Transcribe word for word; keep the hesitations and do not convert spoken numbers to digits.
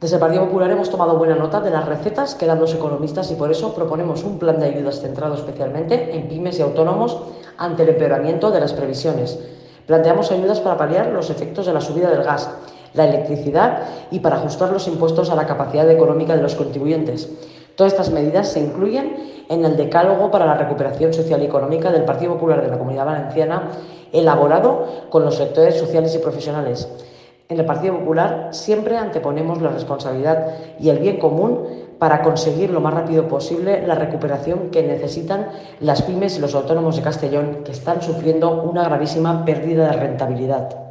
Desde el Partido Popular hemos tomado buena nota de las recetas que dan los economistas y por eso proponemos un plan de ayudas centrado especialmente en pymes y autónomos ante el empeoramiento de las previsiones. Planteamos ayudas para paliar los efectos de la subida del gas, la electricidad y para ajustar los impuestos a la capacidad económica de los contribuyentes. Todas estas medidas se incluyen en el Decálogo para la Recuperación Social y Económica del Partido Popular de la Comunidad Valenciana, elaborado con los sectores sociales y profesionales. En el Partido Popular siempre anteponemos la responsabilidad y el bien común para conseguir lo más rápido posible la recuperación que necesitan las pymes y los autónomos de Castellón, que están sufriendo una gravísima pérdida de rentabilidad.